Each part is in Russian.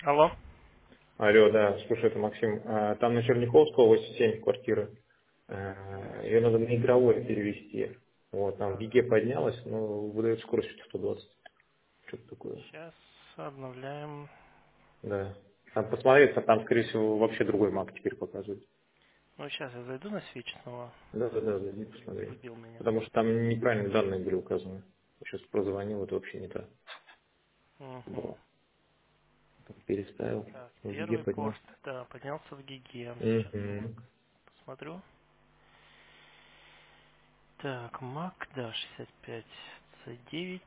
Алло. Алло, да, слушай, это Максим. Там на Черняховского 87 квартира. Ее надо на игровое перевести. Вот, там в ГИГе поднялась, но выдает скорость 120. Что-то такое. Сейчас обновляем. Да. Там посмотреть, там, скорее всего, вообще другой маг теперь показывает. Ну, сейчас я зайду на свич снова. Да, да, да, зайди, посмотри. Выбил меня. Потому что там неправильные данные были указаны. Сейчас прозвонил, это вообще не так. Угу. Было. Там переставил, Так, в ГИГе первый поднял. порт, да, поднялся в гиге. Сейчас Угу. посмотрю. Так, Mac, да, 65 C9.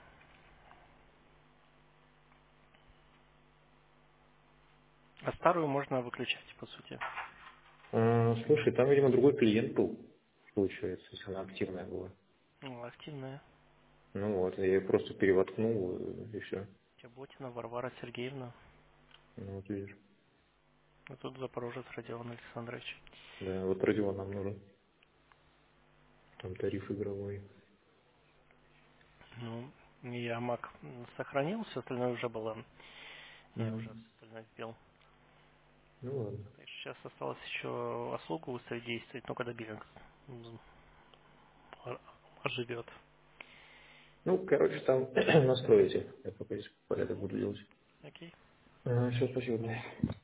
А старую можно выключать, по сути. Слушай, там, видимо, другой клиент был, получается, если она активная была. Ну, активная. Ну вот, я ее просто перевоткнул, и все. Чеботина Варвара Сергеевна. Ну вот видишь. А тут Запорожец Родион Александрович. Да, вот Родион нам нужен. Там тариф игровой. Ну, я Mac сохранил, все остальное уже было. Я уже Мгм. все остальное сделал. Ну ладно. Сейчас осталось еще услугу выставить действовать, ну когда биллинг оживет. Ну, короче, там настроите. Я пока здесь порядок буду делать. Окей. Все, спасибо. Да.